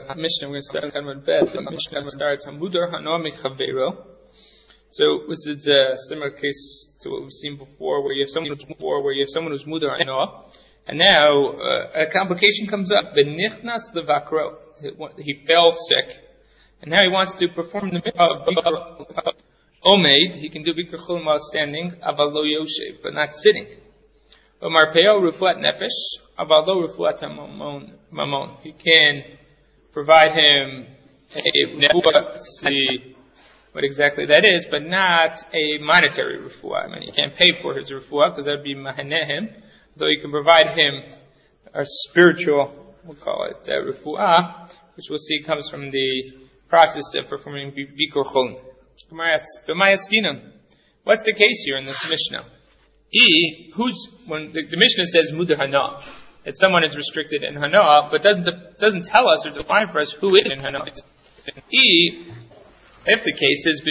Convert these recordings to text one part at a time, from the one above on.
Mishnah. We're going to start on Chedmon Bet. The Mishnah starts Hamudar Hano Mechavero. So this is a similar case to what we've seen before, where you have someone who's Mudar Hano, and now a complication comes up. Benichnas levakro. He fell sick, and now he wants to perform the Bikkur Omeid. He can do Bikkur Cholim while standing, aval lo yoshev, but not sitting. Marpeo Rufuat Nefesh, aval lo Rufuat Mamon. He can provide him a see what exactly that is, but not a monetary refuah. I mean, you can't pay for his refuah because that would be mahanehim, though you can provide him a spiritual, we'll call it refuah, which we'll see comes from the process of performing Bikkur Cholim. What's the case here in this Mishnah? When the Mishnah says Mudar Hana, that someone is restricted in Hana, but doesn't tell us or define for us who is in Hana. If the case is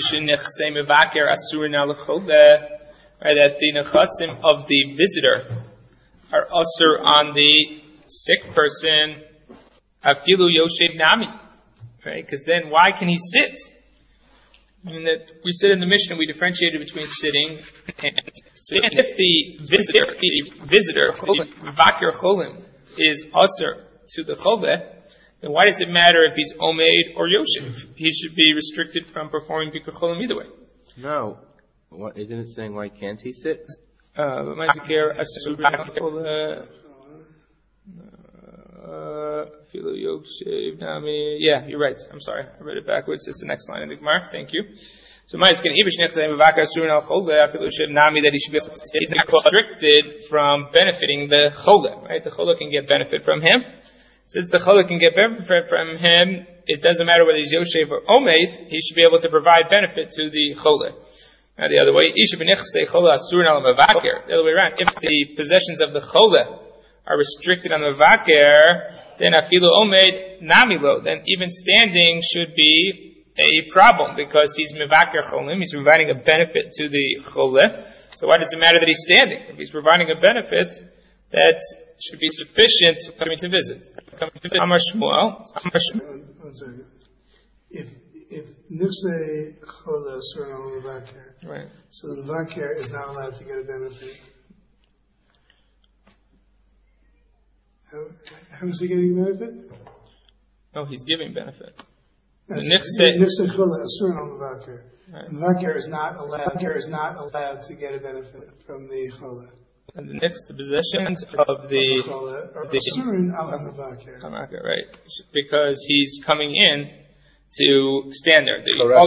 that the nechasim of the visitor are usher on the sick person, afilu yoshev nami, right? Because then why can he sit? I mean, that we said in the Mishnah we differentiated between sitting and sitting. If the visitor, vakir cholim, is usher to the choleh, then why does it matter if he's omeid or yoshev? He should be restricted from performing Bikkur Cholim either way. No. What, isn't it saying why can't he sit? Yeah, you're right. I'm sorry. I read it backwards. It's the next line in the Gemara. Thank you. So that he should be restricted from benefiting the cholah, right? The cholah can get benefit from him. Since the cholah can get benefit from him, it doesn't matter whether he's yoshev or omeid, he should be able to provide benefit to the cholah. Now the other way, the other way around, if the possessions of the cholah are restricted on the vakir, then afilu omeid namilo, then even standing should be a problem, because he's mevakir cholim, he's providing a benefit to the cholah. So why does it matter that he's standing? If he's providing a benefit, that should be sufficient for coming to visit. Amar Shmuel. One second. If nifsei cholah surah on the vakir, right, so the vakir is not allowed to get a benefit. How is he getting benefit? No, he's giving benefit. The nifsei cholah surah on the vakir. The vakir is not allowed to get a benefit from the cholah. And the next, the possessions of the right, because he's coming in to stand there.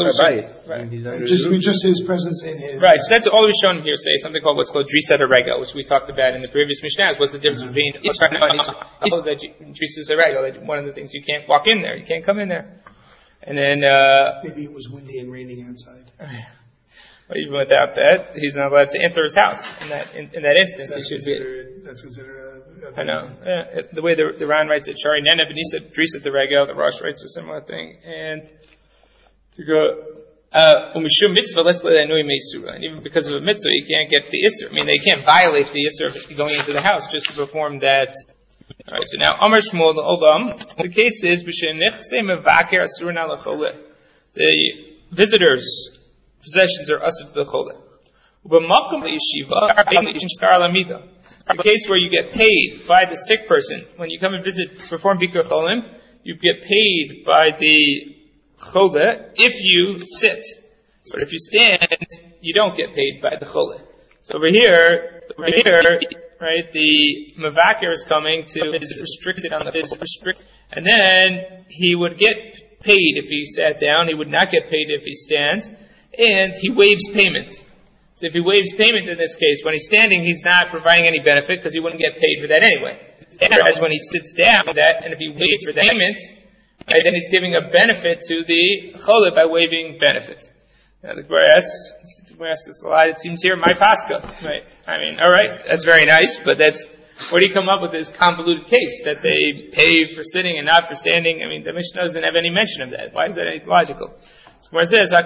Just his presence in his. Right, so that's all we've shown here. Say something called what's called Drisat Regel, which we talked about in the previous Mishnah. What's the difference between Drisat Regel? One of the things, you can't walk in there, you can't come in there, and then maybe it was windy and raining outside. But even without that, he's not allowed to enter his house. In that instance, that's considered. I know. Yeah, the way the Ran writes it, Shari Nene Benisa Drisat the Regel, the Rosh writes a similar thing, and to go Umishum mitzvah less le'anui meisura, and even because of a mitzvah, you can't get the isser. I mean, they can't violate the isser of going into the house just to perform that. All right. So now Amar Shmuel the Olam. The case is b'shenich mevaker asur na lechole. The visitors' possessions are usher to the cholah. U'b'makom yeshiva shkar lamida. It's a case where you get paid by the sick person. When you come and perform Bikkur Cholim, you get paid by the cholah if you sit. But if you stand, you don't get paid by the cholah. So over here, right, the mavakir is coming to is restricted on the restrict, and then he would get paid if he sat down. He would not get paid if he stands, and he waives payment. So if he waives payment in this case, when he's standing, he's not providing any benefit because he wouldn't get paid for that anyway. Whereas when he sits down, and if he waives for the payment, right, then he's giving a benefit to the cholah by waiving benefit. Now the Gemara asks this a lot. It seems here my pascha, right? I mean, all right, that's very nice, but where do you come up with this convoluted case that they pay for sitting and not for standing? I mean, the Mishnah doesn't have any mention of that. Why is that logical? Where it says, that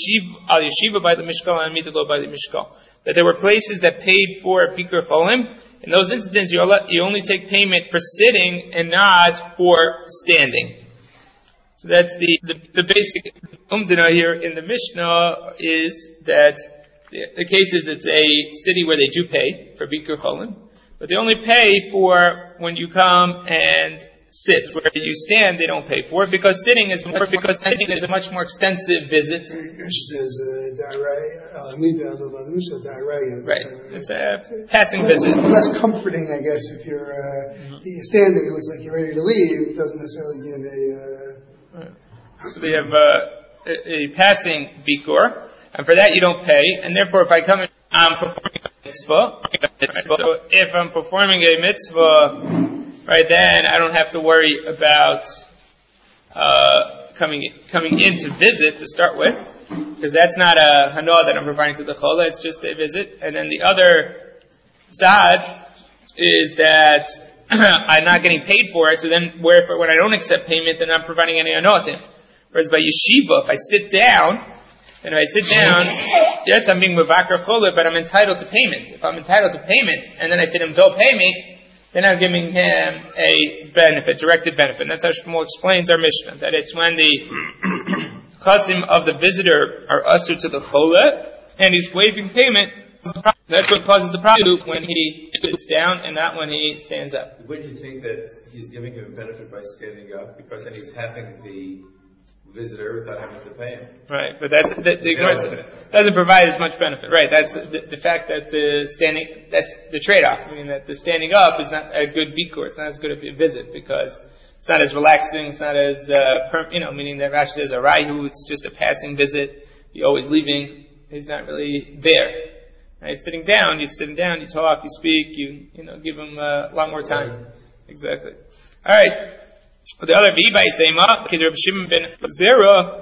there were places that paid for Bikkur Cholim In those instances, you only take payment for sitting and not for standing. So that's the basic umdana here in the Mishnah is that the case is it's a city where they do pay for Bikur Cholin, but they only pay for when you come and sit. Where you stand, they don't pay for it because sitting is a much more extensive visit. She says, right. It's a passing visit. Less comforting, I guess, if you're standing. It looks like you're ready to leave. It doesn't necessarily give So they have a passing bikur, and for that you don't pay. And therefore, if I come and I'm performing a mitzvah, so if I'm performing a mitzvah, right, then I don't have to worry about coming in to visit to start with, because that's not a hanoah that I'm providing to the chola. It's just a visit. And then the other side is that I'm not getting paid for it. So then, when I don't accept payment, then I'm providing any hanoah to him. Whereas by yeshiva, if I sit down, yes, I'm being mevakar chola, but I'm entitled to payment. If I'm entitled to payment, and then I say to him, don't pay me, then I'm giving him a benefit, directed benefit. And that's how Shmuel explains our Mishnah, that it's when the chasim of the visitor are usher to the chola, and he's waiving payment. That's what causes the problem when he sits down and not when he stands up. Wouldn't you think that he's giving him a benefit by standing up, because then he's having the visitor without having to pay him? Right, but that's the ignorance doesn't provide as much benefit. Right, that's the fact that the standing, that's the trade-off. I mean, that the standing up is not a good bikur. It's not as good a visit because it's not as relaxing. It's not as meaning that Rashi says a raihu. It's just a passing visit. You're always leaving. He's not really there. Right, sitting down, you talk, you speak, you give him a lot more time. Exactly. All right. The other V'Ibai Seima, Rabbi Shimon ben Zera,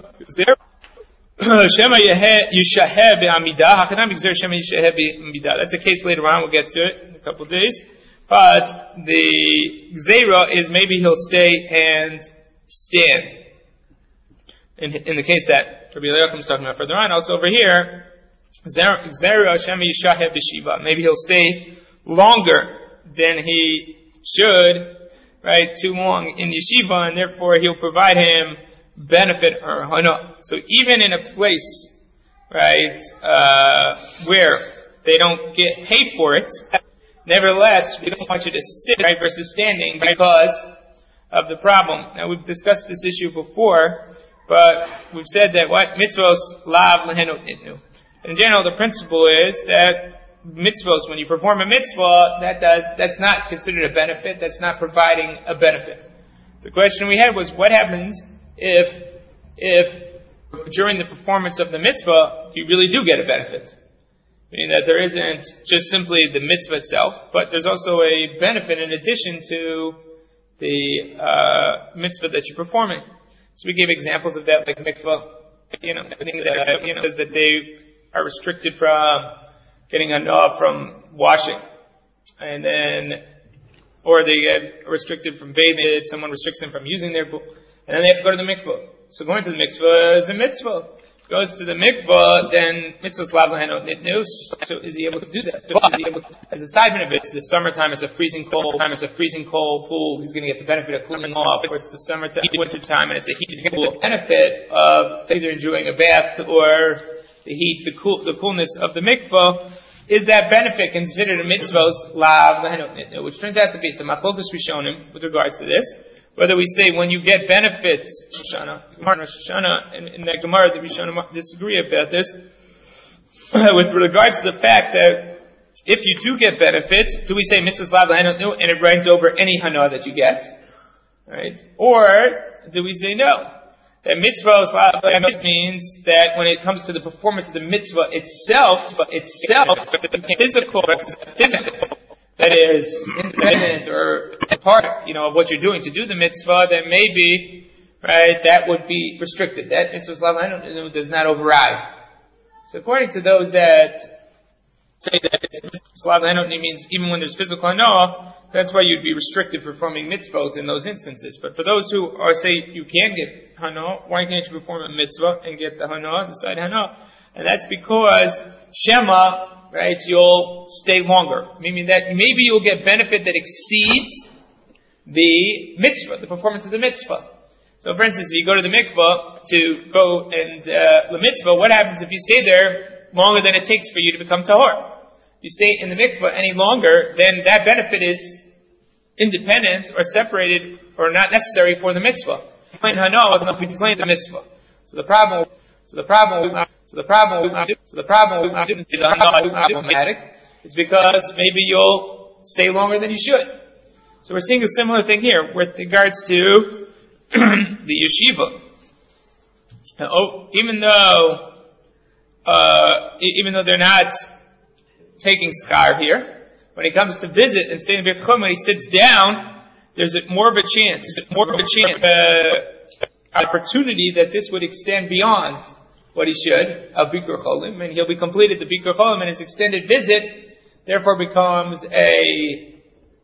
Shema Yishaheh be'amidah, Hachanam B'Gzer Shema Yishaheh be'amidah. That's a case later on, we'll get to it in a couple of days. But the Gzera is maybe he'll stay and stand. In the case that Rabbi Eliakim is talking about further on, also over here, Gzera Shema Yishaheh b'Shiva. Maybe he'll stay longer than he should, right, too long in yeshiva, and therefore he'll provide him benefit or hana. So even in a place, right, where they don't get paid for it, nevertheless, we don't want you to sit, right, versus standing because of the problem. Now, we've discussed this issue before, but we've said that mitzvos lav lehenot nitnu. In general, the principle is that mitzvos, when you perform a mitzvah, that's not considered a benefit, that's not providing a benefit. The question we had was, what happens if during the performance of the mitzvah, you really do get a benefit? Meaning that there isn't just simply the mitzvah itself, but there's also a benefit in addition to the mitzvah that you're performing. So we gave examples of that, like mikvah, says that they are restricted from getting hana from washing, and then, or they get restricted from bathing. Someone restricts them from using their pool, and then they have to go to the mikvah. So going to the mikvah is a mitzvah. Goes to the mikvah, then mitzvah slav lehenot nitnu. So is he able to do that? As a side benefit, it's the summertime. It's a freezing cold time. It's a freezing cold pool. He's going to get the benefit of cooling off. Or it's the summertime, winter time, and it's a heating pool. Benefit of either enjoying a bath or the heat, the coolness of the mikvah. Is that benefit considered a mitzvah's lav lehenot nitnu? Which turns out to be, it's a machlokas rishonim with regards to this. Whether we say when you get benefits, in the Gemara, the Rishonim disagree about this, with regards to the fact that if you do get benefits, do we say mitzvah's lav lehenot nitnu and it runs over any hana that you get? Right? Or do we say no? That mitzvah's lav lehenot means that when it comes to the performance of the mitzvah itself, the physical, that is independent or part, of what you're doing to do the mitzvah, then maybe, right, that would be restricted. That mitzvah's lav lehenot does not override. So according to those that say that mitzvah's lav lehenot means even when there's physical hana, that's why you'd be restricted for performing mitzvot in those instances. But for those who say you can get hana, why can't you perform a mitzvah and get the hana, the side hana? And that's because Shema, right, you'll stay longer. Meaning that maybe you'll get benefit that exceeds the mitzvah, the performance of the mitzvah. So for instance, if you go to the mikvah to go and the mitzvah, what happens if you stay there longer than it takes for you to become tahor? If you stay in the mikvah any longer, then that benefit is independent or separated or not necessary for the mitzvah. Plain hana will be claimed the mitzvah. So the problem it's because maybe you'll stay longer than you should. So we're seeing a similar thing here with regards to the yeshiva. Even though they're not taking schar here, when he comes to visit and stay in Beit Chum, when he sits down, there's more of a chance, opportunity that this would extend beyond what he should of Bikur Cholim, and he'll be completed the Bikur Cholim, and his extended visit therefore becomes a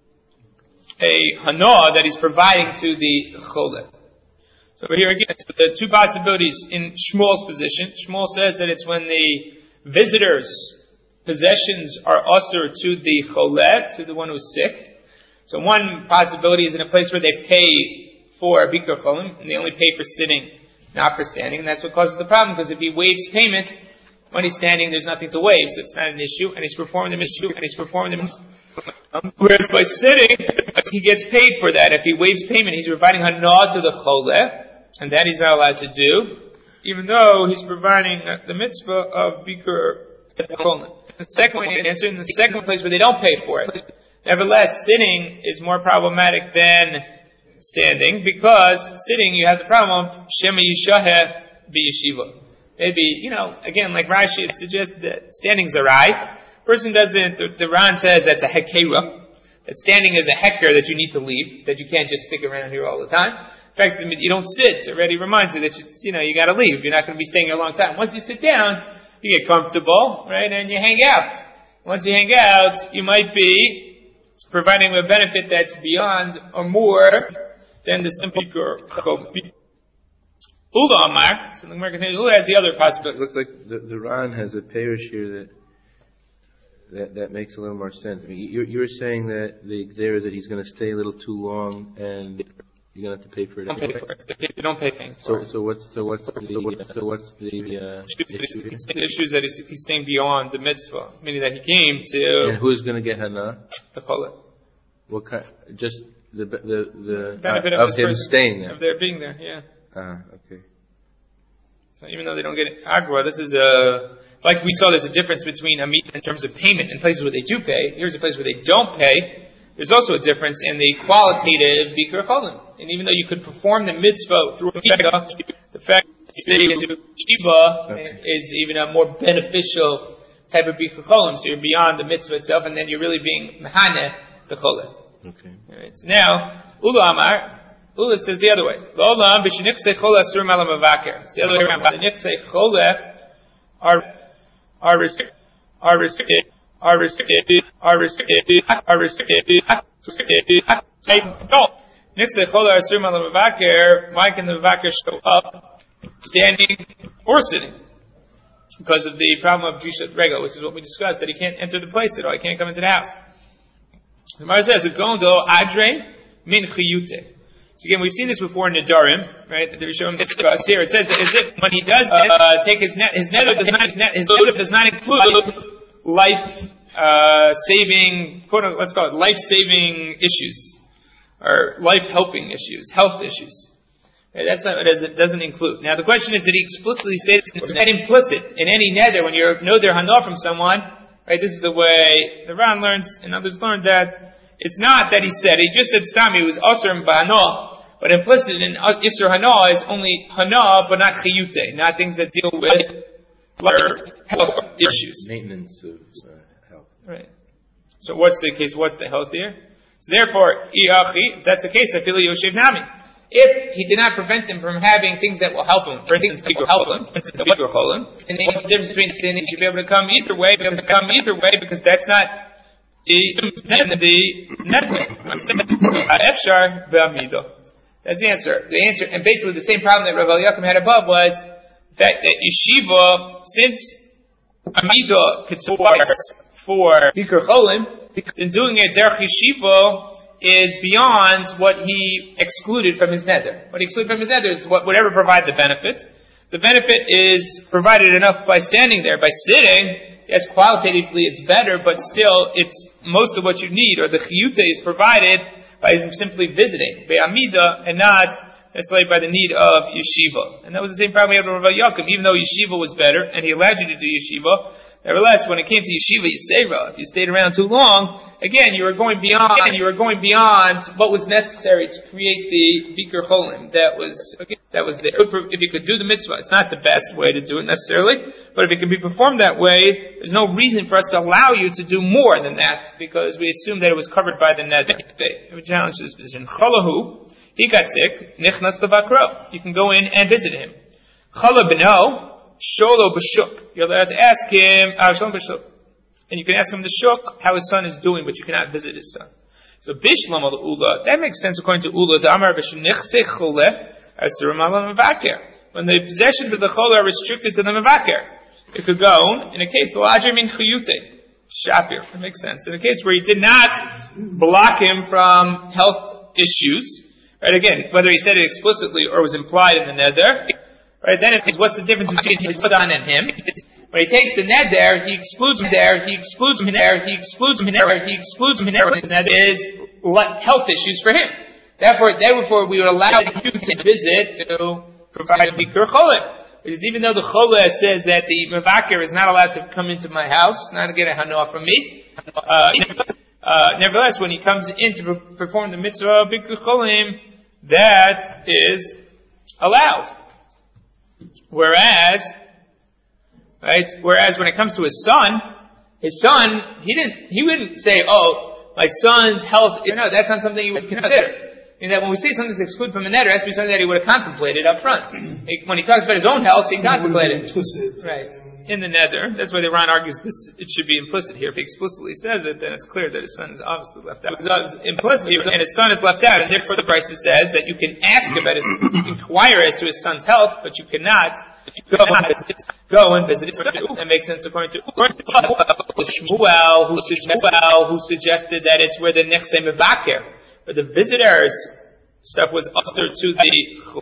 hana that he's providing to the Cholim. So here again, so the two possibilities in Shmuel's position. Shmuel says that it's when the visitor's possessions are usher to the cholet, to the one who's sick. So one possibility is in a place where they pay for Bikur Cholim, and they only pay for sitting, not for standing, and that's what causes the problem, because if he waives payment, when he's standing, there's nothing to waive, so it's not an issue, and he's performing the mitzvah, whereas by sitting, he gets paid for that. If he waives payment, he's providing hana to the cholet, and that he's not allowed to do, even though he's providing the mitzvah of Bikur Cholim. The second way to answer, in the second place where they don't pay for it. Nevertheless, sitting is more problematic than standing, because sitting you have the problem of Shema Yishaheh B'Yeshiva. Maybe, again, like Rashi, it suggests that standing's a rai. Person doesn't, the Ran says that's a hekera, that standing is a heker that you need to leave, that you can't just stick around here all the time. In fact, you don't sit, it already reminds you that you gotta leave. You're not gonna be staying here a long time. Once you sit down, you get comfortable, right, and you hang out. Once you hang out, you might be providing a benefit that's beyond or more than the simple Bikur. Ula Amar, so the Gemara continues, Ula has the other possibility. It looks like the Ran has a parish here that makes a little more sense. I mean, you're saying that the there is that he's going to stay a little too long and you're going to have to pay for it. You don't pay things. So what's the issue is that he's staying beyond the mitzvah, meaning that he came to. And who's going to get hana? The cholet. What kind? Just the benefit of him staying there. Of their being there, yeah. Okay. So even though they don't get agua, this is like we saw, there's a difference between amit in terms of payment in places where they do pay. Here's a place where they don't pay. There's also a difference in the qualitative Bikur Cholim. And even though you could perform the mitzvah through the fact that staying in Shiva is even a more beneficial type of Bikur Cholim. So you're beyond the mitzvah itself, and then you're really being mehane the cholet. Okay. Alright, so now, Ula Amar, Ula says the other way. It's the other way around. The niksei chole are restricted. Niksei chole asur malam mevaker. Why can the mevaker show up standing or sitting? Because of the problem of drishat regel, which is what we discussed, that he can't enter the place at all. He can't come into the house. The Gemara says, "Gondo adre min chiyute." So again, we've seen this before in Nedarim, right? The Rishon discussed here. It says that as if when he does take his nether does not include life-saving, let's call it life-saving issues or life-helping issues, health issues. Right? That's not what it doesn't include. Now the question is, did he explicitly say this? It's not implicit in any nether when you know they're hana from someone. Right? This is the way the Ran learns, and others learned that. It's not that he said, he just said stami, it was asur b'hana, but implicit in isur hana is only hana, but not chiyute, not things that deal with health issues. Maintenance of health. Right. So what's the case, what's the health here? So therefore, if that's the case, afili yoshev nami. If he did not prevent him from having things that will help him, for instance, people help him, and what's the difference between saying he should be able to come either way, because that's not that's the answer. The answer, and basically the same problem that Rav Eliakim had above was the fact that yeshiva, since Amida could suffice for Bikur Cholim, then doing it derech yeshiva is beyond what he excluded from his neder. What he excluded from his neder is whatever provided the benefit. The benefit is provided enough by standing there. By sitting, yes, qualitatively it's better, but still it's most of what you need, or the chiyute is provided by simply visiting, be'amida, and not necessarily by the need of yeshiva. And that was the same problem we had with Rav Yaakov. Even though yeshiva was better, and he allowed you to do yeshiva, nevertheless, when it came to yeshiva yisera, if you stayed around too long, again, you were going beyond what was necessary to create the Bikur Cholim that was there. If you could do the mitzvah, it's not the best way to do it necessarily, but if it can be performed that way, there's no reason for us to allow you to do more than that, because we assume that it was covered by the neder. We challenge this position. Chalahu, he got sick, nichnas levakro. You can go in and visit him. Chala b'no, sholo b'shuk. You're allowed to ask him, and you can ask him the shuk how his son is doing, but you cannot visit his son. So bishlam al ula, that makes sense according to ula. Damar b'shnichse chole asurim ala mevaker. When the possessions of the chole are restricted to the mevaker, it could go in a case the lodger min chiyute shapir. That makes sense. In a case where he did not block him from health issues, right? Again, whether he said it explicitly or was implied in the neder. Right, then what's the difference between his son and him? When he takes the neder, he excludes him there, he excludes him there, he excludes him there, he excludes him there. His neder is health issues for him. Therefore, we would allow you to visit to provide a Bikur Cholim. Because even though the Cholah says that the Mevaker is not allowed to come into my house, not to get a hanoah from me, nevertheless, when he comes in to perform the mitzvah of Bikur Cholim, that is allowed. Whereas when it comes to his son, he wouldn't say, oh, my son's health, no, that's not something he would consider. In that when we say something's excluded from a neder, it has to be something that he would have contemplated up front. When he talks about his own health, he contemplated. Implicit. Right. In the neder. That's why the Ran argues it should be implicit here. If he explicitly says it, then it's clear that his son is obviously left out. It's implicit, and his son is left out, and therefore the Brisa says that you can ask about inquire as to his son's health, but you cannot go and visit his son. That makes sense according to Shmuel, who suggested that it's where the nechse mevaker, where the visitors stuff was usher to the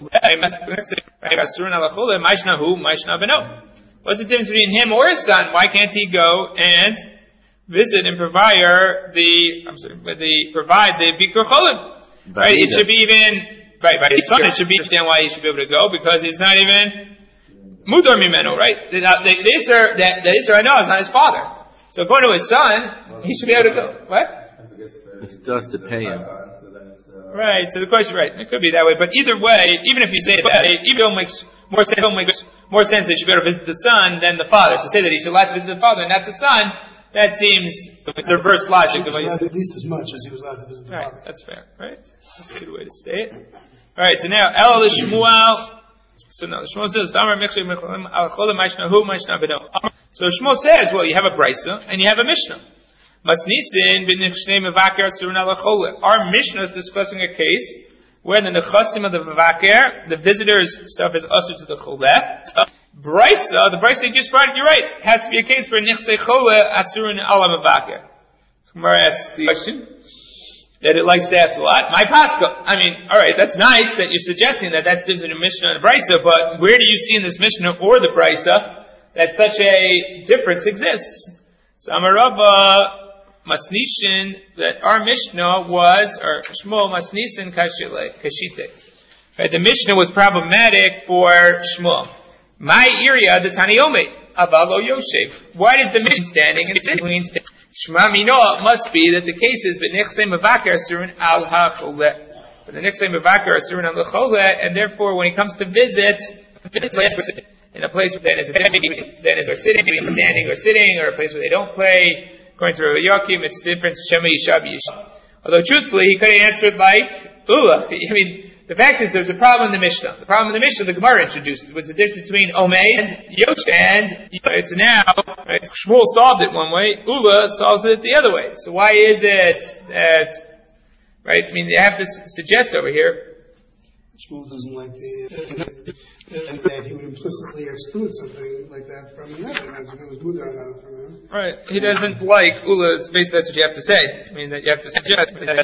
what's the difference between him or his son? Why can't he go and visit and provide the Bikur Cholim? Right? It should be by his son. It should be understand why he should be able to go, because he's not even mudar mimeno, right? The Isser I know is not his father. So according to his son, he should be able to go. What? It's just to pay him. Right, so the question, right, it could be that way, but either way, even if you say that, even makes more sense that you should be able to visit the son than the father. To say that he should allowed to visit the father and not the son, that seems the reverse logic of at least as much as he was allowed to visit the father. That's fair, right? That's a good way to say it. Alright, so now, El Shmuel. So now, the Shmuel says, so Shmuel says, well, you have a Brisa and you have a Mishnah. Our Mishnah is discussing a case where the nechasim of the mevaker, the visitors stuff, is usher to the choleh. Brisa, the Brisa you just brought, you're right. It has to be a case where nechse choleh asurun ala mevaker. So Gemara asks the question that it likes to ask a lot. My pascha. Alright, that's nice that you're suggesting that that's different in Mishnah and Brisa, but where do you see in this Mishnah or the Brisa that such a difference exists? So Amarabba Masnishin, that our Mishnah was, or Shmuel Masnishin Kashite. Right, the Mishnah was problematic for Shmuel. My area, the Taniyome, Avalo Yosef. Why does the Mishnah standing and sitting? Shma Mino must be that the case is B'nechse Mevaker Asurun Al HaCholeh. But the Nechse Mevaker Asurun Al HaCholeh, and therefore when he comes to visit, in a place that is sitting, standing or sitting, or a place where they don't play, according to Rav Yaakov, it's different. Shema Yishav Yishav. Although truthfully, he could have answered like Ula. The fact is there's a problem in the Mishnah. The problem in the Mishnah, the Gemara introduced, was the difference between Omei and Yosh. And it's now, right, Shmuel solved it one way, Ula solves it the other way. So why is it that, right, you have to suggest over here Shmuel doesn't like that he would implicitly exclude something like that from another. It was Buddha from him. Right. He doesn't like Ula's. Basically, that's what you have to say. I mean, that you have to suggest that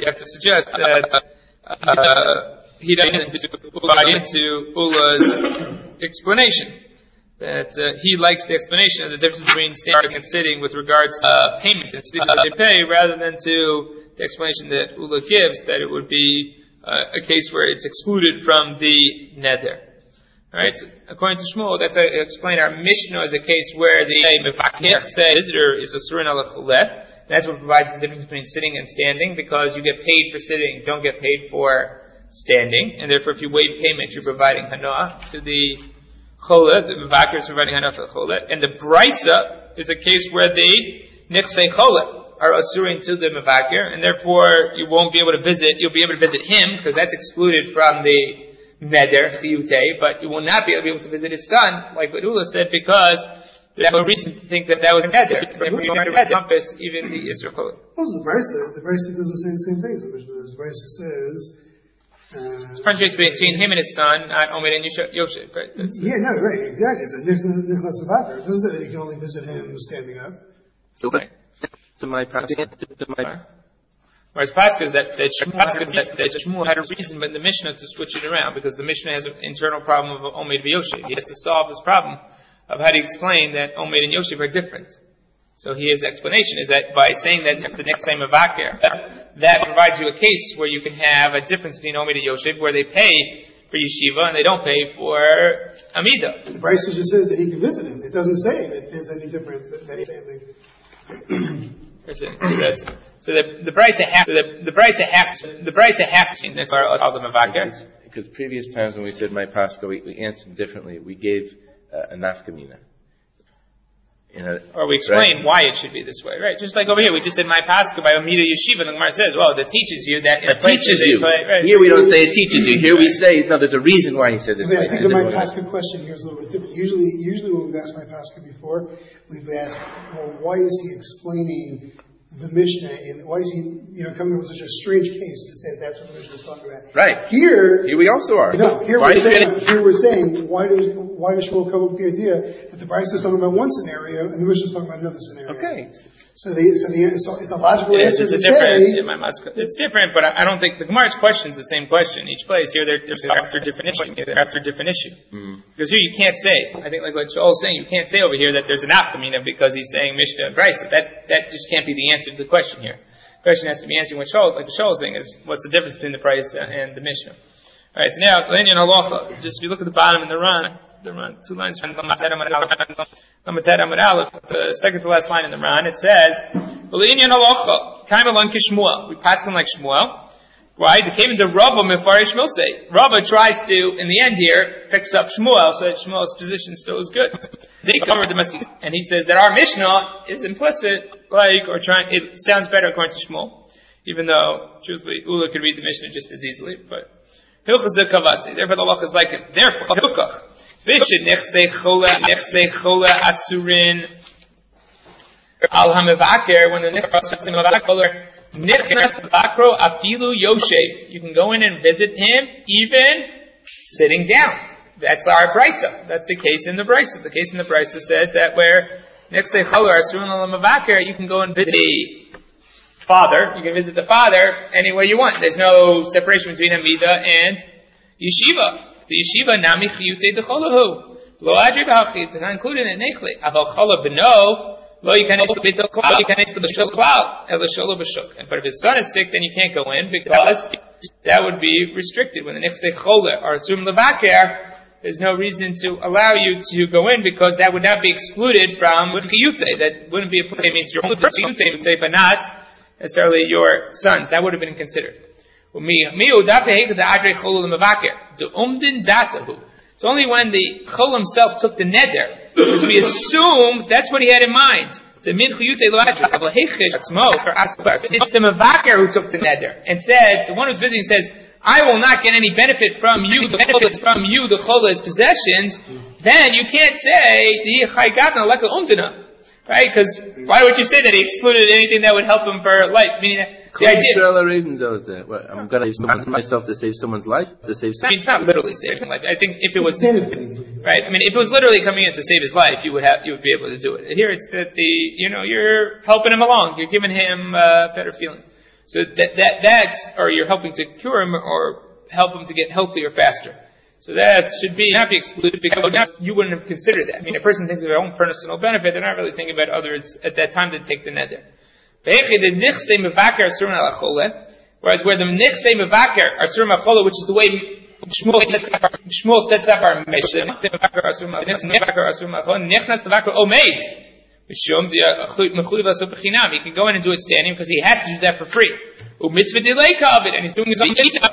he doesn't buy into Ula's explanation. That he likes the explanation of the difference between standing and sitting with regards to payment and they pay, rather than to the explanation that Ula gives, that it would be a case where it's excluded from the neder. Alright, so according to Shmuel, that's how I explain our Mishnah as a case where the visitor is a surin ala chuleh. That's what provides the difference between sitting and standing, because you get paid for sitting, don't get paid for standing, and therefore if you waive payment, you're providing hana to the choleh, the mevakir is providing hana for the choleh, and the brisa is a case where the nichsei choleh are asuring to the mevakir, and therefore you won't be able to visit, you'll be able to visit him, because that's excluded from the neder, chiyute, but you will not be able to visit his son, like what Ula said, because there's no reason to think that was neder. Therefore you don't encompass even the Yisra choleh. Also the brisa doesn't say the same thing as the Mishnah. The brisa says, differentiates between him and his son, not Omer and Yosef, right? Right, exactly. It says Nichlas Mevakir. It doesn't say that he can only visit him standing up. Right. So my whereas Pascha is that Shmuel had a reason in the Mishnah to switch it around, because the Mishnah has an internal problem of Omer and Yosef. He has to solve this problem of how to explain that Omer and Yosef are different. So his explanation is that by saying that the next time Mevakir, that provides you a case where you can have a difference between Omer and Yosef, where they pay for yeshiva and they don't pay for Amida. The Brisa just says that he can visit him. It doesn't say that there's any difference that he's standing. So the Brisa has to be all the Mevakir. Because previous times when we said my Pascha, we answered differently. We gave a nafkamina. Or we explain why it should be this way, right? Just like over here, we just said my Pascha by Amida Yeshiva, and the Gemara says, well, that teaches you that. It teaches you. Right? Here we don't say it teaches you. Here we say, no, there's a reason why he said this. I think the my Pascha question here is a little bit different. Usually when we've asked my Pascha before, we've asked, well, why is he explaining the Mishnah, and why is he, coming up with such a strange case to say that's what the Mishnah is talking about? Right. Here we also are. No, here we're saying, why does Shmuel come up with the idea that the Brisa is talking about one scenario and the Mishnah is talking about another scenario? Okay. So it's a logical answer to say. It's different, but I don't think the Gemara's question is the same question each place. Here they're after a different issue. Because here you can't say, I think like what Joel's saying, you can't say over here that there's an afkamina because he's saying Mishnah and Brisa. That just can't be the answer to the question here. The question has to be answering what Joel is saying is, what's the difference between the Brisa and the Mishnah? Alright, so now, Lenyan Halacha, just if you look at the bottom in the Ran, 2 lines from the second to last line in the Ran, it says, Lenyan Halacha, Kaim Alon Kishmuel. We pass him like Shmuel. Why? They came into Rabba Mefarish Milsei. Rabba tries to, in the end here, fix up Shmuel so that Shmuel's position still is good. They cover the Masik. And he says that our Mishnah is implicit, it sounds better according to Shmuel. Even though, truthfully, Ula could read the Mishnah just as easily, but Hilchas Kavasi. Therefore the halacha is like it. Therefore, Hilchach. Vishid nechsei chola asurin al hamevakir, when the nechsei nichnas bakro afilu yoshev. You can go in and visit him even sitting down. That's our brisa. That's the case in the brisa. The case in the brisa says that where nechsei chola asurin al hamevakir, you can go and visit the father. You can visit the father any way you want. There's no separation between Amida and Yeshiva. The Yeshiva nami chiyute decholahu. Lo adri b'hachi. It's not included in nechli. Aval chola b'no. Lo yikanes l'bitul klal. Lo yikanes l'b'shul klal. Ela sholo b'shuk. But if his son is sick, then you can't go in because that would be restricted. When the nechsei chola are assumed levaker, there's no reason to allow you to go in because that would not be excluded from chiyute. That wouldn't be a play. It means your own chiyute, but not necessarily your sons. That would have been considered. It's only when the chol himself took the neder, because we assume that's what he had in mind. It's the mevaker who took the neder and said, the one who's visiting says, I will not get any benefit from you, the chola's possessions. Then you can't say, right? Because why would you say that he excluded anything that would help him for life? Meaning that The idea. What, I'm going to save myself to save someone's life? To save I mean, it's not literally saving life. I think if it was, right, I mean, if it was literally coming in to save his life, you would be able to do it. Here it's that you're helping him along. You're giving him, better feelings. So or you're helping to cure him or help him to get healthier faster. So that should not be excluded because you wouldn't have considered that. I mean, a person thinks of their own personal benefit, they're not really thinking about others at that time to take the neder. Whereas where the nichse mevaker are sur machole, which is the way Shmuel sets up our mission. He can go in and do it standing because he has to do that for free. And he's doing his own mitzvah.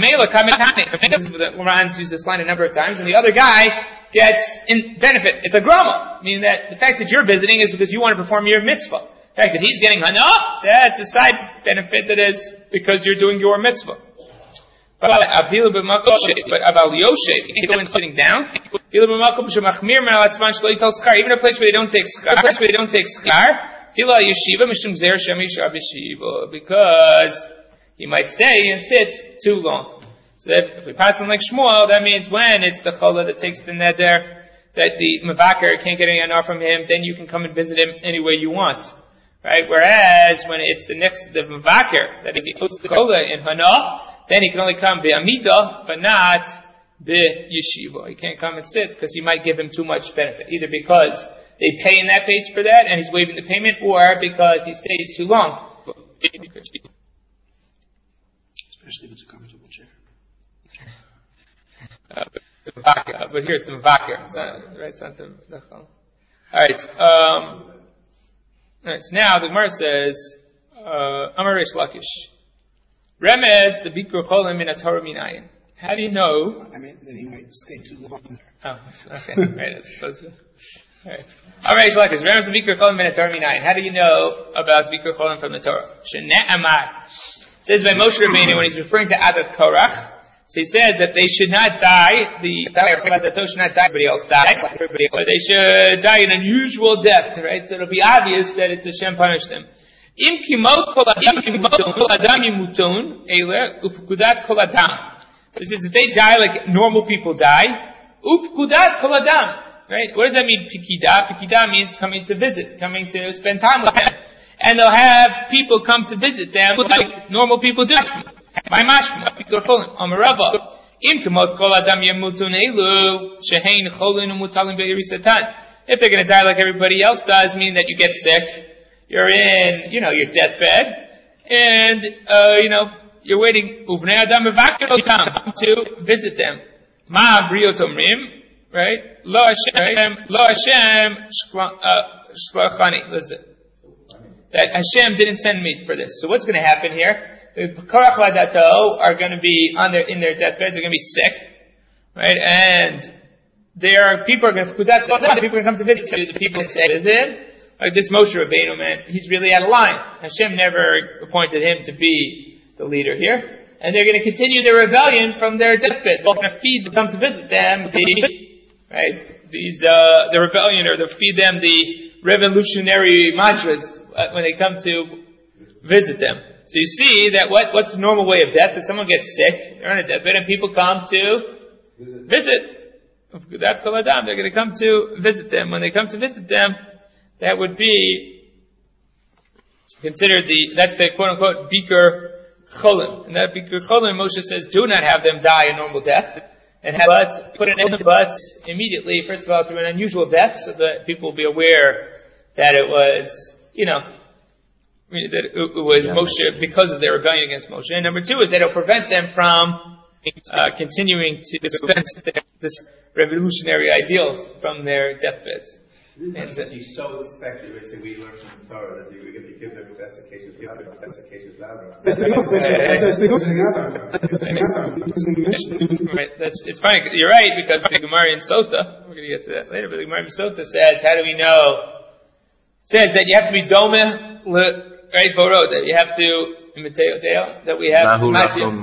Moran's used this line a number of times, and the other guy gets in benefit. It's a grama, meaning that the fact that you're visiting is because you want to perform your mitzvah. The fact that he's getting hana, that's a side benefit that is because you're doing your mitzvah. But Abdil b'makom, but Abal Yosef, you can go in sitting down. Even a place where they don't take schar, Fila Yeshiva Mishum Zer Shem Yishav Yeshiva, because he might stay and sit too long. So if we pass on like Shmuel, that means when it's the chola that takes the neder, that the mevaker can't get any honor from him, then you can come and visit him any way you want. Right? Whereas when it's the mevaker, that is he puts the chola in hana, then he can only come be'amida, but not be'yeshiva. He can't come and sit because he might give him too much benefit. Either because they pay in that pace for that and he's waiving the payment, or because he stays too long. Especially if it's a comfortable chair. But here it's the mevaker. It's not the chol. Alright, so now the Gemara says, Amar Reish Lakish. Remez the Bikur Cholim min Torah minayin. How do you know? I mean, then he might stay too long there. Oh, okay. Right, as opposed to. Alright. Alright, Shlakish. Remez the Bikur Cholim min Torah minayin. How do you know about Bikur Cholim from the Torah? Shene Amar. It says by Moshe Rabbeinu when he's referring to Adat Korach. So he said that they should not die. The should not die. Everybody else dies, like everybody else. But they should die an unusual death, right? So it'll be obvious that it's Hashem punished them. Im kimot kol adam yimutun ele ufkudat kol adam. This is if they die like normal people die, ufkudat kol adam. Right? What does that mean? Pikida. Pikida means coming to visit, coming to spend time with them, and they'll have people come to visit them like normal people do. My mashma pikor cholim amarava. Im kimot kol adam yimutun ele shehein cholin umutalim be'irisatan. If they're going to die like everybody else does, meaning that you get sick. You're in, your deathbed, and, you're waiting, uvnei adam mevaker to visit them. Ma briot omrim, right? Lo Hashem shlachani. Listen. That Hashem didn't send me for this. So what's going to happen here? The Korach Ladato are going to be in their deathbeds, they're going to be sick, right? And people are going to come to visit you. The people say, visit. Like this Moshe Rabbeinu, man, he's really out of line. Hashem never appointed him to be the leader here. And they're going to continue their rebellion from their deathbeds. They're going to come to visit them, the rebellion, or they'll feed them the revolutionary mantras when they come to visit them. So you see that what's the normal way of death? That someone gets sick, they're on a deathbed, and people come to visit. That's Kol Adam. They're going to come to visit them. When they come to visit them, that would be considered that's the quote unquote Bikur Cholim. And that Bikur Cholim, Moshe says, do not have them die a normal death, but put an end to but immediately, first of all, through an unusual death, so that people will be aware that it was, that it was Moshe because of their rebellion against Moshe. And number two is that it'll prevent them from continuing to dispense this revolutionary ideals from their deathbeds. You so speculative that we learn from the Torah that you give them investigation louder. Right, it's funny, you're right, because the Gemara in Sota, we're going to get to that later, but the Gemara in Sota says, how do we know? It says that you have to be Domeh, right, Borod, that you have to, in Mateo, that we have to,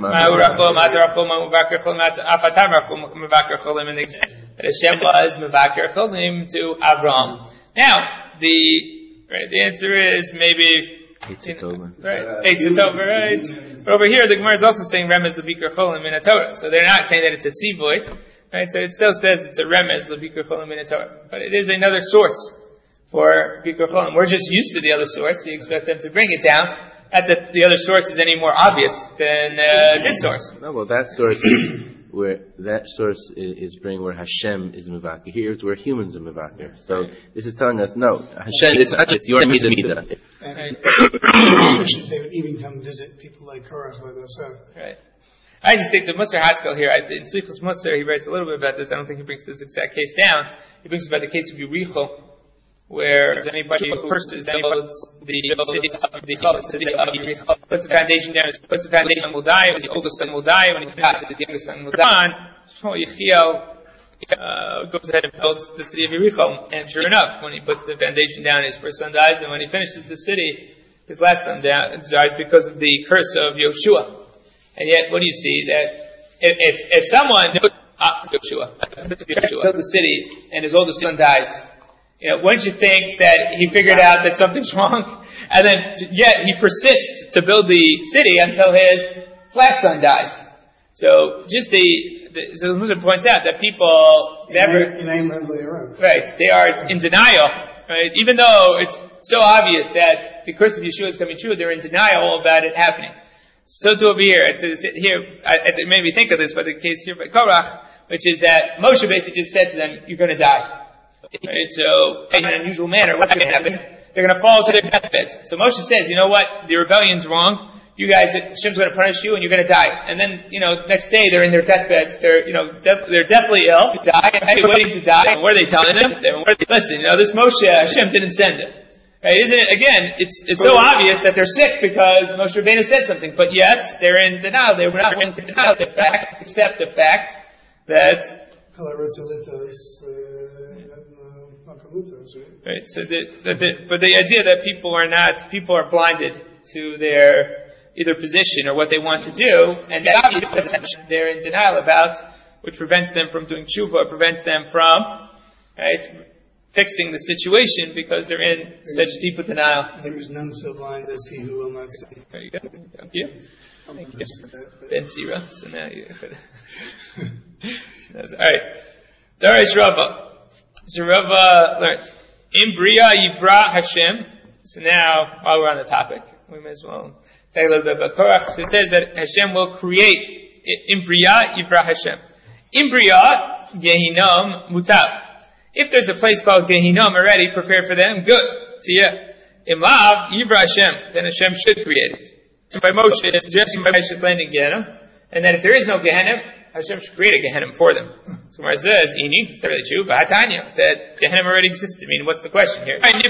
that Hashem was Mevaker Cholim to Avram. Now, the answer is maybe Eitzah Tova. Right. Eitzah Tova, right. But over here, the Gemara is also saying Remez L'Bikur Cholim Min HaTorah. So they're not saying that it's a tzivoy, right? So it still says it's a Remez L'Bikur Cholim Min HaTorah. But it is another source for Bikkur Cholim. We're just used to the other source. You expect them to bring it down. Not that the other source is any more obvious than this source. No, well, that source is bringing where Hashem is Mevakir. Here it's where humans are Mevakir. So this is telling us, no, Hashem, it's not just your Midah. And they would even come visit people like Korach by themselves. Right. I just think the Musar Haskell here, in Slichus Musar, he writes a little bit about this. I don't think he brings this exact case down. He brings about the case of Yericho, where anybody who first builds the Yericho, puts the foundation down, puts the foundation will die, the oldest son will die, when he dies, the youngest son will die. Yechiel goes ahead and builds the city of Yericho, and sure enough, when he puts the foundation down, his first son dies, and when he finishes the city, his last son dies because of the curse of Yoshua. And yet, what do you see? That if someone built the city and his oldest son dies, wouldn't you think that he figured out that something's wrong? And then, yet he persists to build the city until his last son dies. So, so the Musar points out that people never, right? They are in denial, right? Even though it's so obvious that the curse of Yeshua is coming true, they're in denial about it happening. So to over here, it made me think of this by the case here by Korach, which is that Moshe basically just said to them, "You're going to die." Right? So, in an unusual manner, what's going to happen? They're going to fall to their deathbeds. So Moshe says, "You know what? The rebellion's wrong. You guys, Hashem's going to punish you, and you're going to die." And then, next day they're in their deathbeds. They're deathly ill. They're waiting to die. And what are they telling them? Listen, this Moshe, Hashem didn't send him. Right? Isn't it? Again, it's so obvious that they're sick because Moshe Rabbeinu said something, but yet they're in denial. They were not willing to deny the fact, accept the fact that. Right. So but the idea that people are blinded to their either position or what they want to do, and that obviously they're in denial about, which prevents them from doing tshuva, prevents them from, right, fixing the situation because they're in such deep denial. There is none so blind as he who will not see. There you go. Thank you. Ben Sira. So now you. All right. Darish Rava. So Rava learns in Bria Yivra Hashem. So now, while we're on the topic, we may as well talk a little bit about Korach. So it says that Hashem will create in Bria Yivra Hashem. In Bria Gehinnom Mutav. If there's a place called Gehinnom already prepared for them, good. Tiyah. Imlav Yivra Hashem, then Hashem should create it. By Moshe, it's just by should land in Gehenna, and then if there is no Gehenna, Hashem should create a Gehenna for them. So Gemara says, "Ini, it's really true, V'hatanya, that Gehenna already exists." I mean, what's the question here? 7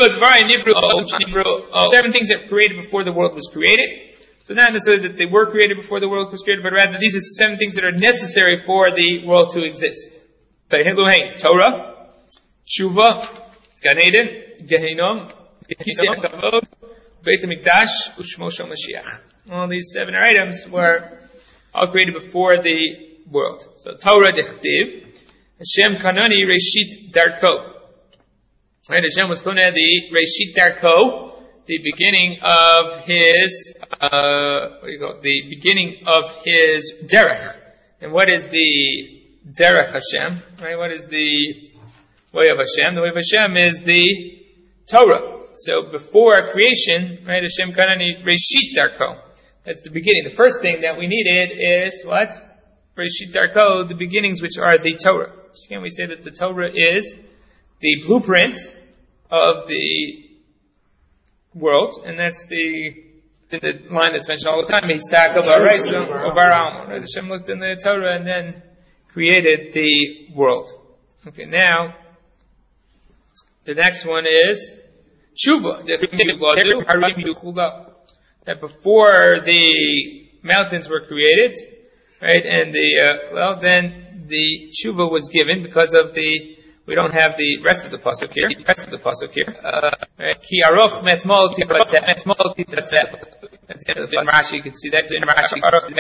things that were created before the world was created. So not necessarily that they were created before the world was created, but rather these are 7 things that are necessary for the world to exist. Torah, Tshuva, Gan Eden, Gehinnom, Kisei HaKavod, Beit HaMikdash, Ushmo Shel Mashiach. All these 7 items were all created before the world. So Torah Dechtiv, Hashem Kanani Reshit Darko. Right, Hashem was going to have the Reshit Darko, the beginning of his, the beginning of his derech. And what is the derech Hashem? Right, what is the way of Hashem? The way of Hashem is the Torah. So before creation, right, Hashem Kanani Reshit Darko. That's the beginning. The first thing that we needed is what? Reshit Darko, the beginnings which are the Torah. So can we say that the Torah is the blueprint of the world, and that's the line that's mentioned all the time. Right? Hashem looked in the Torah and then created the world. Okay, now the next one is Tshuva. That before the mountains were created, right, and then the Tshuva was given because of we don't have the rest of the pasuk here. Ki aroch metmol tifateh. That's the in Rashi. You can see that in Rashi.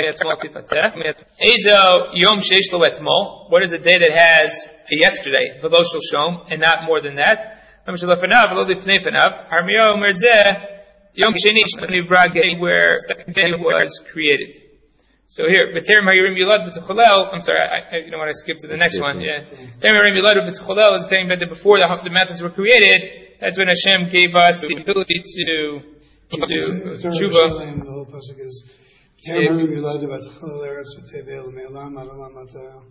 Ezo yom sheish lo etmol. What is a day that has a yesterday? V'lo shel shom, and not more than that. Harmio omer zeh Yom Sheni Nivra, where it was created. So here, B'terem Hayirim Yilad B'Techolel. I'm sorry, you know what? I skipped to the next one. Yeah, B'terem Hayirim Yilad B'Techolel is saying that before the mountains were created, that's when Hashem gave us the ability to tshuva. The whole pasuk is B'terem Hayirim Yilad B'Techolel Eretz V'Tevel Me'olam Adolam Atah.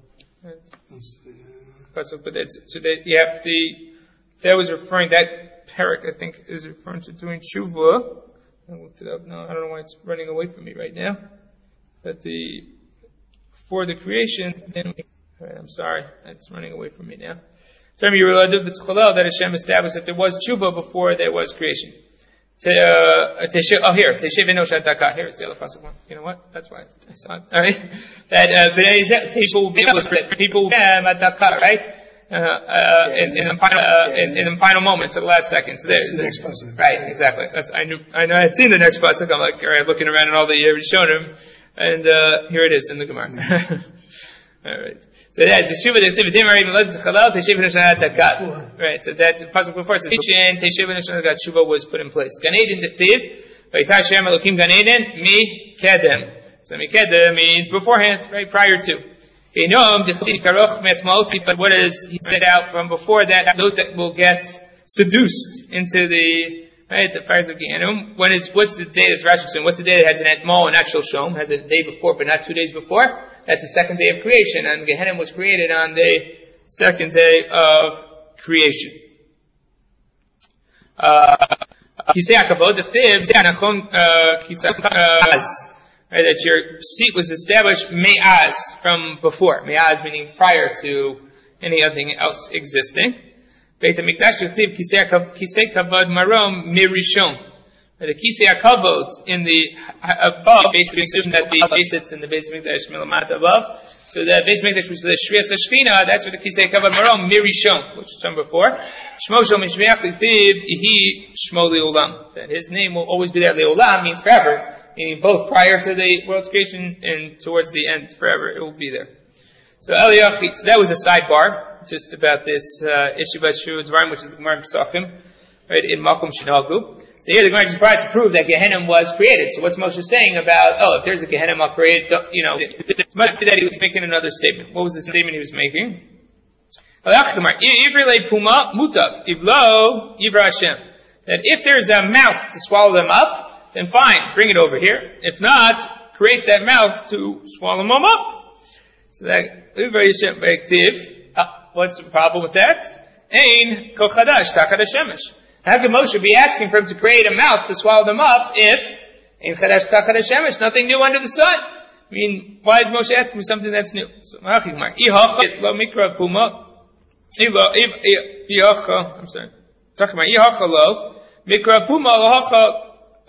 But you have that was referring, that parak, I think, is referring to doing tshuva. I looked it up. No, I don't know why it's running away from me right now. That before the creation, alright, I'm sorry, it's running away from me now. That Hashem established that there was tshuva before there was creation. Here, here is the other possible one. You know what? That's why I saw it. Alright? That, people, right? In the final moments, at the last seconds. There's the next pasuk. Right, exactly. I know I had seen the next pasuk. I'm like, alright, looking around at all the Rishonim, and here it is in the Gemara. Alright. So that's the Teshuva D'Ktiv Already Meled T'Chalal Teshuva Nishana Dakat. Right. So that the pasuk before says Teshuva Nishana Dakat Teshuva was put in place. Gan Eden D'Ktiv Vayitah Hashem Elokim Gan Eden Mi Kedem. So Mi Kedem means beforehand, right, prior to. But what is he set out from before that? Those that will get seduced into the fires of Gehenna. What's the day that's Rashi saying? What's the day that has an etmol and not shom? Has a day before, but not 2 days before? That's the second day of creation, and Gehenna was created on the second day of creation. Right, that your seat was established me'az, from before. Me'az meaning prior to anything else existing. Beit HaMikdash Yuchtiv Kisei Kavod Marom Mirishon. The Kisei HaKavod in the above, basically that the base sits in the Beit HaMikdash Milamata above. So the Beit HaMikdash, which is the Shvias HaShechina, that's where the Kisei Kavod Marom Mirishon, which was from before. Shmo Shom Mishmeach L'Ktiv Ihi Shmo Le'olam. That his name will always be there. Le'olam means forever. Meaning both prior to the world's creation and towards the end, forever, it will be there. So Eliyachi, so that was a sidebar, just about this issue about Shuvah Dvarim, which is the Gemara in Pesachim, right, in Makom Shinagu. So here the Gemara is brought to prove that Gehenna was created. So what's Moshe saying about, if there's a Gehenna created, it must be that he was making another statement. What was the statement he was making? That if there's a mouth to swallow them up, then fine, bring it over here. If not, create that mouth to swallow them up. So that, what's the problem with that? Ein kol chadash tachat hashemesh. How can Moshe be asking for him to create a mouth to swallow them up if ein chadash tachat hashemesh, nothing new under the sun? I mean, why is Moshe asking for something that's new? So, lo mikra puma. I'm sorry. Talking about ihacha lo mikra puma lahacha.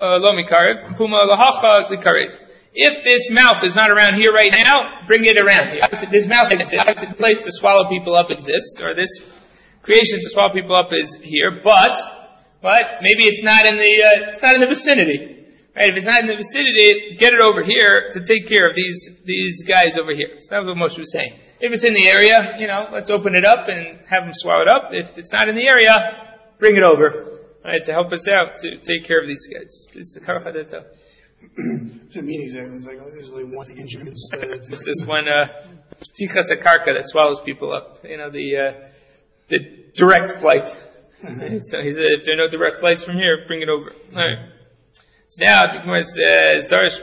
If this mouth is not around here right now, bring it around here. This mouth exists. This place to swallow people up exists, or this creation to swallow people up is here. But maybe it's not in the vicinity. Right? If it's not in the vicinity, get it over here to take care of these guys over here. So that was what Moshe was saying. If it's in the area, let's open it up and have them swallow it up. If it's not in the area, bring it over. Right, to help us out, to take care of these guys. This is the Karach Hadata. What does it mean exactly? There's like one instruments. It's this one, Tichas Akarka that swallows people up. The direct flight. So he said, if there are no direct flights from here, bring it over. Alright. So now, the Gemara says, Darish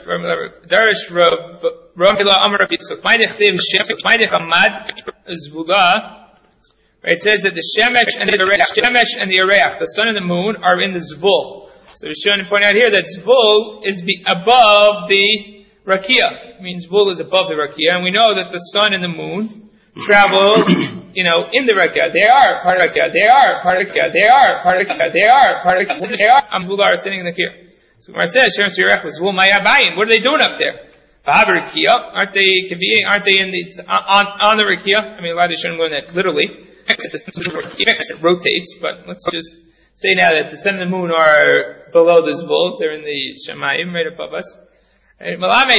Ramila Amar Rabbi Yitzchak, Maidech Maidech Amad Zvula. Right, it says that the Shemesh and the Areach, the sun and the moon, are in the Zvul. So we're showing to point out here that Zvul is above the Rakia. It means Zvul is above the Rakia, and we know that the sun and the moon travel, in the Rakia. They are part of Rakia. They are part of Rakia. They are part of Rakia. They are part of Rakia. They are Zvul are standing in the Rakia. So when I said Shemesh and Areach was Zvul Mayabayim, what are they doing up there? Rakia, aren't they in the on the Rakia? I mean, a lot of they shouldn't learn that literally. It rotates, but let's just say now that the sun and the moon are below the Zvul. They're in the Shemayim, right above us. The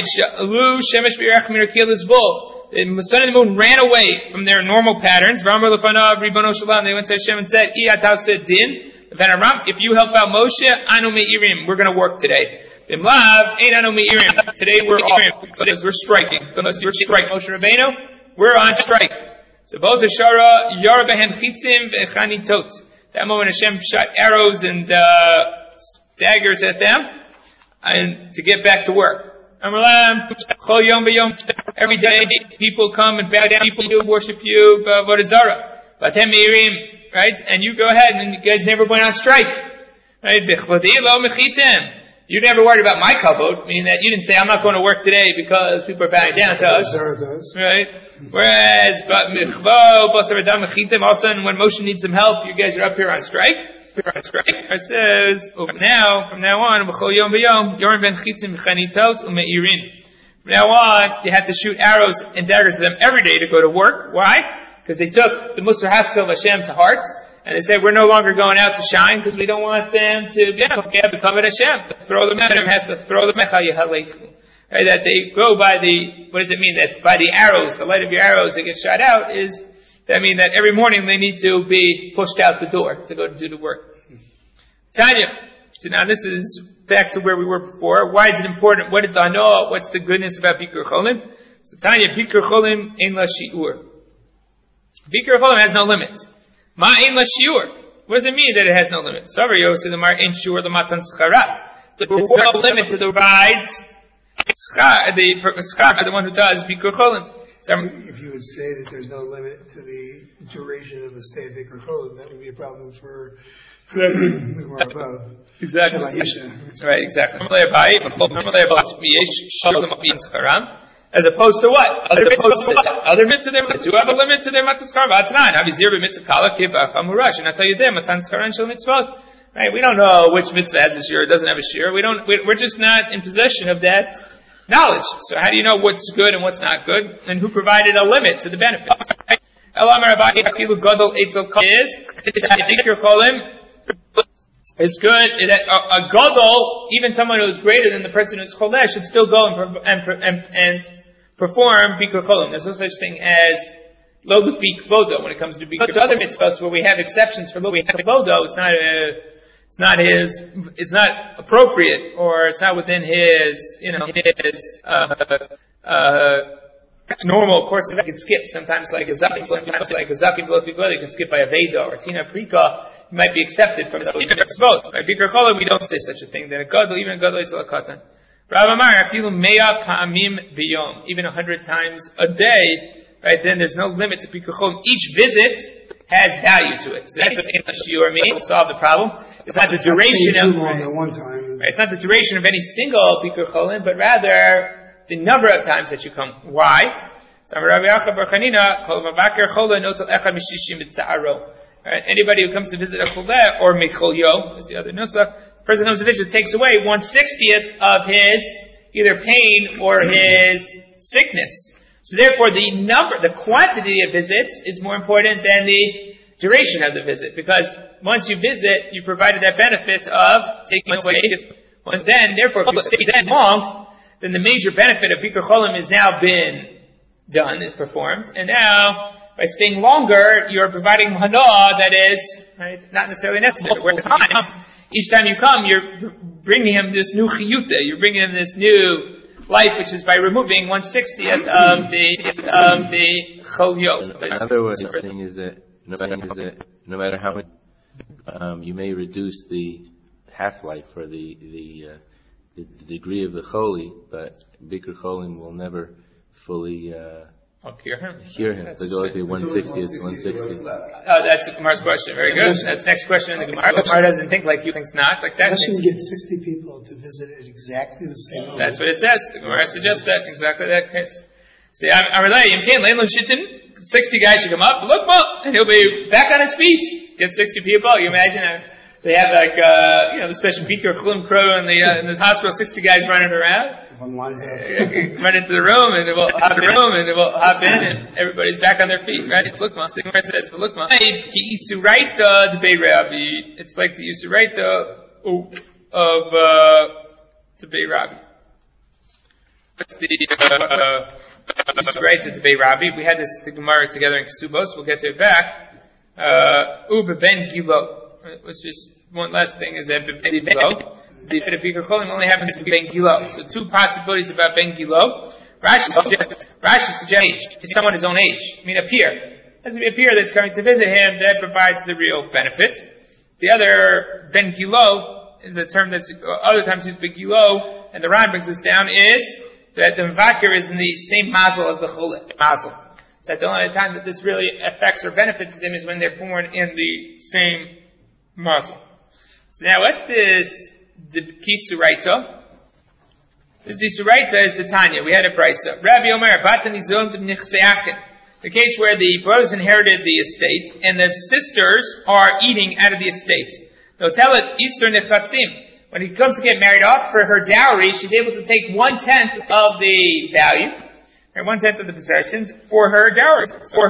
sun and the moon ran away from their normal patterns. They went to Hashem and said, If you help out Moshe, anu me'irim, we're going to work today. Bimlav, ain't anu me'irim. Today we're off because we're striking. Because you're striking Moshe Rabbeinu, we're on strike. So both Ashara, Yara behen chitzim ve'chanitot. That moment Hashem shot arrows and daggers at them, and to get back to work. Every day people come and bow down, people worship you, right? And you go ahead and you guys never went on strike. Right? You never worried about my kavod, meaning that you didn't say, I'm not going to work today because people are bowing down to us. Right? Whereas, all of a sudden when Moshe needs some help, you guys are up here on strike. It says, from now on, from now on, you have to shoot arrows and daggers at them every day to go to work. Why? Because they took the Musar Haskell of Hashem to heart, and they said, we're no longer going out to shine because we don't want them to become at Hashem. Hashem has to throw them. Right, that they go by what does it mean? That by the arrows, the light of your arrows that get shot out that mean that every morning they need to be pushed out the door to go to do the work. Tanya. So now this is back to where we were before. Why is it important? What is the hanoah? What's the goodness about Bikur Cholim? So Tanya, Bikur Cholim ein la shi'ur. Bikur Cholim has no limit. Ma ein la shi'ur. What does it mean that it has no limit? Savar Yosef Amar ein shi'ur l'matan schara. There's no limit to the rides. The one who does Bikur Cholim. So if you would say that there's no limit to the duration of the stay of Bikur Cholim, that would be a problem for the Gemara above. Exactly. Right, exactly. As opposed to what? Other mitzvah. Do you have a limit to their matzah karam? Right, we don't know which mitzvah has a shir, doesn't have a shir. We're just not in possession of that knowledge. So how do you know what's good and what's not good? And who provided a limit to the benefits? It's good. A gadol, even someone who is greater than the person who's choleh, should still go and perform bikur cholim. There's no such thing as lo lefi kvodo when it comes to bikur. There's other mitzvahs where we have exceptions for lo lefi kvodo. It's not appropriate, or it's not within his normal course. If I can skip sometimes like a zakim, you can skip by a veda or tina prika. It might be accepted from the mitzvot. By Bikur Cholim, we don't say such a thing. That even a gadol is a katan. Rav Amar, afilu meya pa'amim b'yom, even 100 times a day. Right? Then there's no limit to Bikur Cholim. Each visit has value to it. So that's what shiur means. Will solve the problem. It's not the duration of. Right, it's not the duration of any single Bikur Cholim, but rather the number of times that you come. Why? Right? Anybody who comes to visit a choleh or mecholyo is the other nusach. The person who comes to visit takes away 1/60th of his either pain or his sickness. So therefore, the quantity of visits is more important than the duration of the visit, because once you visit, you provided that benefit of taking away. Therefore, if you stay that long, then the major benefit of Bikur Cholim has now been done, is performed, and now by staying longer, you're providing hanoah that is not necessarily necessary. Whereas each time you come, you're bringing him this new chiyuta, you're bringing him this new life, which is by removing 1/60th of the cholyo. Another way of saying is that no matter how much you may reduce the half-life or the degree of the choli, but Bikur Cholim will never fully cure him. So go like 1/60th, 1/60th. That's the Gemara's question. Very good. That's the next question in the Gemara. The Gemara doesn't think like you thinks not. Like that. Unless you get 60 people to visit at exactly the same moment. That's what it says. The Gemara suggests that exactly that case. See, I'm relating. 60 guys should come up, look, and he'll be back on his feet. Get 60 people. You imagine they have the special Bikur Cholim crew in the hospital. 60 guys running around. Run into the room and it will hop in and everybody's back on their feet, right? It's look, the Gemara says, look, it's like the Yisuraita of Debei Rabbi. What's the Yisuraita Debei Rabbi? We had the Gemara together in Kesubos. We'll get to it back. Uba ben Gilo. which is one last thing, is that Ben Gilo. The fit of Bikur Cholim only happens to be Ben Gilo. So two possibilities about Ben Gilo. Rashi suggests is someone his own age. I mean, a peer. It has to be a peer that's coming to visit him that provides the real benefit. The other, Ben Gilo, is a term that's other times used Ben Gilo, and the Ran brings this down, is that the Mvakir is in the same mazel as the Cholet. Mazel. So the only time that this really affects or benefits them is when they're born in the same mazel. So now what's this Kisuraita? This Kisuraita is the Tanya. We had a brisa. Rabbi Omer, Batan Izom Nichseachin. The case where the brothers inherited the estate and the sisters are eating out of the estate. They'll tell it Isur Nechasim. When he comes to get married off for her dowry, she's able to take 1/10 of the value, or 1/10 of the possessions for her dowry.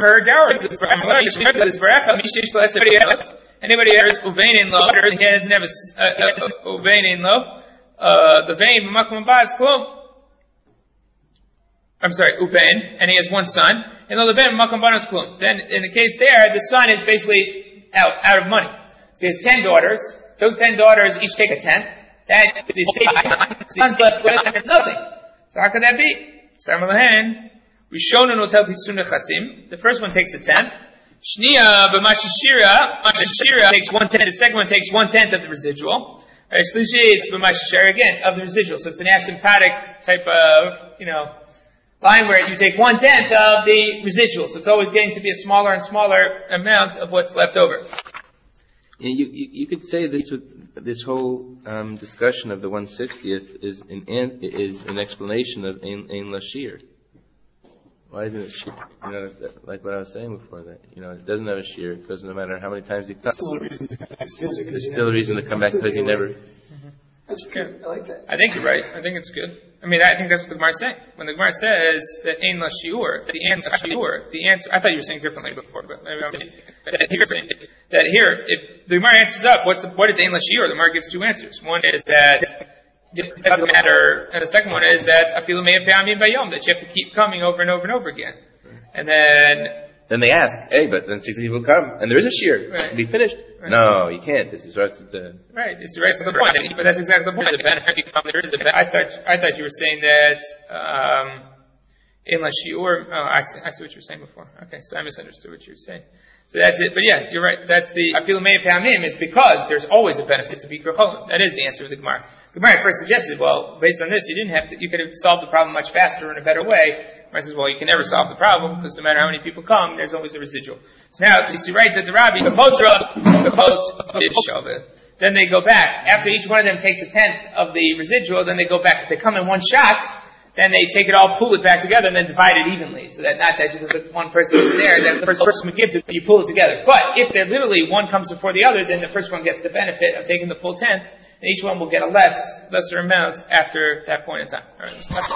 Anybody else uvein in lo, he doesn't have a uvein in lo. The vein b'makom haba is klum. I'm sorry, uvein, and he has one son. And the vein b'makom haba is klum. Then in the case there, the son is basically out of money. So he has 10 daughters. Those 10 daughters each take 1/10. That the estate's son's left with nothing. So how could that be? Samalahan, Rishonon will tell Tisuna Chasim. The first one takes 1/10. Shnia b'mashishira takes 1/10. The second one takes 1/10 of the residual. Shlishi, it's b'mashishira again of the residual. So it's an asymptotic type of line where you take 1/10 of the residual. So it's always getting to be a smaller and smaller amount of what's left over. You could say this whole discussion of the 1/60th is an explanation of Ein Lashir. Why isn't it sheer? Like what I was saying before, that it doesn't have a sheer because no matter how many times he comes, there's still a reason to come back because he never. That's good. I like that. I think you're right. I think it's good. I mean, I think that's what the Gemara is saying. When the Gemara says that Ein La Shiur, the answer, I thought you were saying differently before, but maybe I'm saying that here, if the Gemara answers up, what is Ein La Shiur? The Gemara gives two answers. One is that it doesn't matter, and the second one is that Afilu Me'eh Pe'amim Bayom, that you have to keep coming over and over and over again. And then they ask, hey, but then 60 people come, and there is a shear. Right. Can be finished. Right. No, you can't. This is right at the... Right, it's the rest of the point. But that's exactly the point. The benefit there is a benefit. I thought you were saying that, in La Shiur, I see what you were saying before. Okay, so I misunderstood what you were saying. So that's it. But yeah, you're right. That's the Afilu Me'eh Pe'amim is because there's always a benefit to Bikur Cholim. That is the answer of the Gemara. The Gemara first suggested, well, based on this, you could have solved the problem much faster in a better way. The Gemara says, well, you can never solve the problem because no matter how many people come, there's always a residual. So now, you see right that the Rabbi, then they go back. After each one of them takes 1/10 of the residual, then they go back. If they come in one shot, then they take it all, pull it back together, and then divide it evenly. So that not that because one person is there, that the first person would give to you pull it together. But if they're literally one comes before the other, then the first one gets the benefit of taking the full 10th, and each one will get a lesser amount after that point in time. All right.